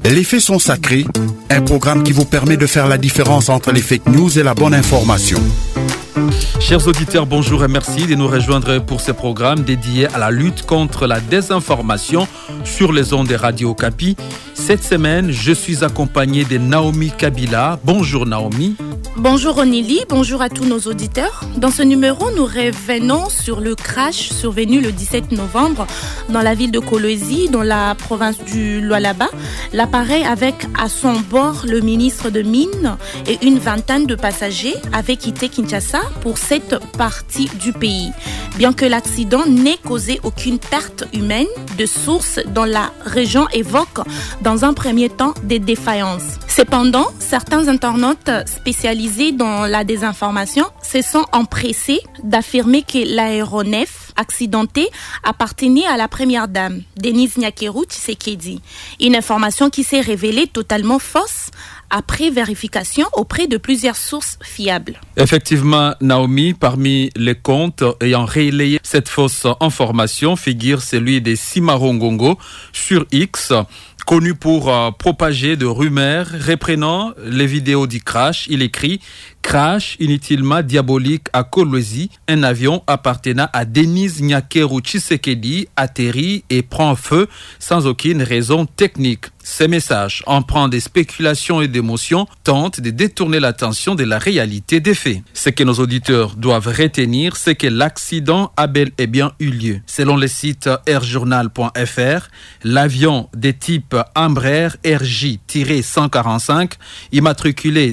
Les faits sont sacrés, un programme qui vous permet de faire la différence entre les fake news et la bonne information. Chers auditeurs, bonjour et merci de nous rejoindre pour ce programme dédié à la lutte contre la désinformation sur les ondes des Radio Okapi. Cette semaine, je suis accompagné de Naomi Kabila. Bonjour Naomi. Bonjour Onili, bonjour à tous nos auditeurs. Dans ce numéro, nous revenons sur le crash survenu le 17 novembre dans la ville de Kolwezi, dans la province du Lualaba. L'appareil avec à son bord le ministre de Mines et une vingtaine de passagers avaient quitté Kinshasa pour cette partie du pays. Bien que l'accident n'ait causé aucune perte humaine, de sources dans la région évoquent dans un premier temps des défaillances. Cependant, certains internautes spécialisés dans la désinformation se sont empressés d'affirmer que l'aéronef accidenté appartenait à la première dame, Denise Nyakeru Tshisekedi. Une information qui s'est révélée totalement fausse après vérification auprès de plusieurs sources fiables. Effectivement, Naomi, parmi les comptes ayant relayé cette fausse information figure celui de Simarongongo sur X, connu pour propager de rumeurs reprenant les vidéos du crash. Il écrit « Crash inutilement diabolique à Kolwezi, un avion appartenant à Denise Nyakeru Tshisekedi atterrit et prend feu sans aucune raison technique ». Ces messages, empreints des spéculations et d'émotions, tentent de détourner l'attention de la réalité des faits. Ce que nos auditeurs doivent retenir, c'est que l'accident a bel et bien eu lieu. Selon le site airjournal.fr, l'avion de type Embraer RJ-145, immatriculé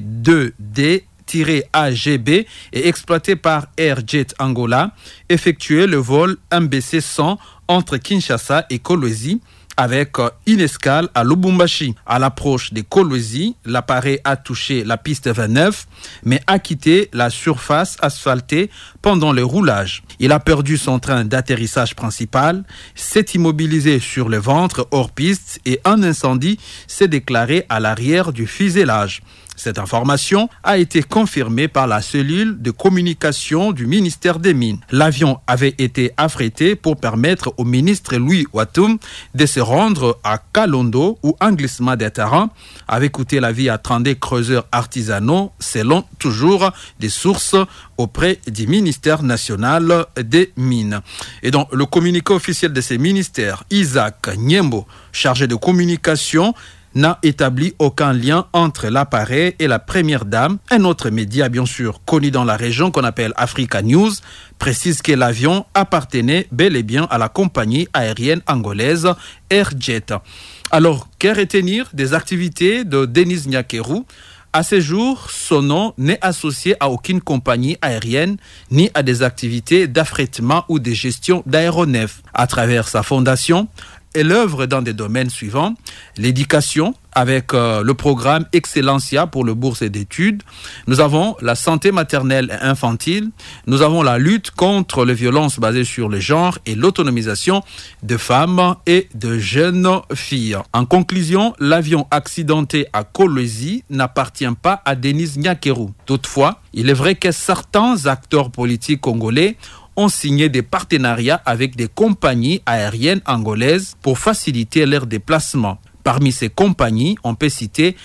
2D-AGB et exploité par Airjet Angola, effectuait le vol MBC-100 entre Kinshasa et Kolwezi, avec une escale à Lubumbashi. À l'approche de Kolwezi, l'appareil a touché la piste 29, mais a quitté la surface asphaltée pendant le roulage. Il a perdu son train d'atterrissage principal, s'est immobilisé sur le ventre hors piste et un incendie s'est déclaré à l'arrière du fuselage. Cette information a été confirmée par la cellule de communication du ministère des Mines. L'avion avait été affrété pour permettre au ministre Louis Watum de se rendre à Kalondo où un glissement des terrains avait coûté la vie à 32 creuseurs artisanaux selon toujours des sources auprès du ministère national des Mines. Et donc, le communiqué officiel de ces ministères, Isaac Nyembo, chargé de communication, n'a établi aucun lien entre l'appareil et la première dame. Un autre média, bien sûr, connu dans la région qu'on appelle Africa News, précise que l'avion appartenait bel et bien à la compagnie aérienne angolaise Airjet. Alors, que retenir des activités de Denise Nyakeru ? À ce jour, son nom n'est associé à aucune compagnie aérienne ni à des activités d'affrètement ou de gestion d'aéronefs. À travers sa fondation, elle œuvre dans des domaines suivants: l'éducation, avec le programme Excellencia pour le bourse d'études. Nous avons la santé maternelle et infantile. Nous avons la lutte contre les violences basées sur le genre et l'autonomisation de femmes et de jeunes filles. En conclusion, l'avion accidenté à Kolwezi n'appartient pas à Denise Nyakeru. Toutefois, il est vrai que certains acteurs politiques congolais ont signé des partenariats avec des compagnies aériennes angolaises pour faciliter leurs déplacements. Parmi ces compagnies, on peut citer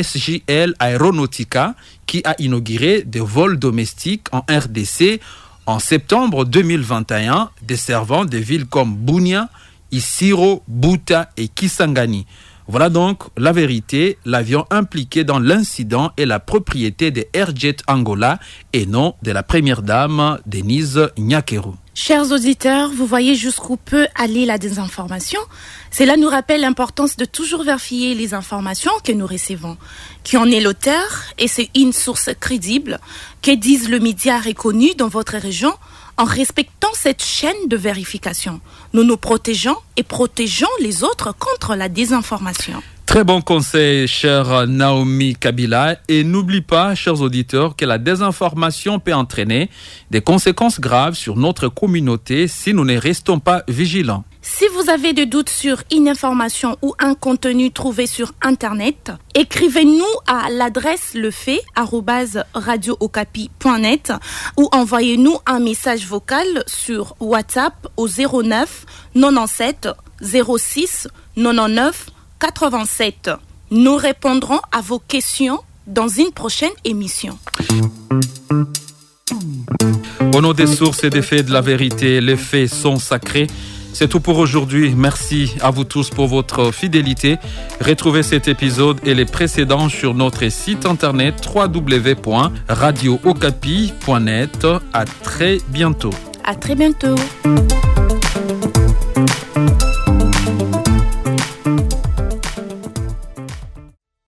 SJL Aeronautica qui a inauguré des vols domestiques en RDC en septembre 2021, desservant des villes comme Bunia, Isiro, Buta et Kisangani. Voilà donc la vérité. L'avion impliqué dans l'incident est la propriété de Airjet Angola et non de la première dame Denise Nyakeru. Chers auditeurs, vous voyez jusqu'où peut aller la désinformation. Cela nous rappelle l'importance de toujours vérifier les informations que nous recevons. Qui en est l'auteur et c'est une source crédible. Que disent le média reconnu dans votre région? En respectant cette chaîne de vérification, nous nous protégeons et protégeons les autres contre la désinformation. Très bon conseil, chère Naomi Kabila. Et n'oublie pas, chers auditeurs, que la désinformation peut entraîner des conséquences graves sur notre communauté si nous ne restons pas vigilants. Si vous avez des doutes sur une information ou un contenu trouvé sur Internet, écrivez-nous à l'adresse lefait@radiookapi.net ou envoyez-nous un message vocal sur WhatsApp au 09 97 06 99 87. Nous répondrons à vos questions dans une prochaine émission. Au nom des sources et des faits de la vérité, les faits sont sacrés. C'est tout pour aujourd'hui. Merci à vous tous pour votre fidélité. Retrouvez cet épisode et les précédents sur notre site internet www.radiookapi.net. À très bientôt. À très bientôt.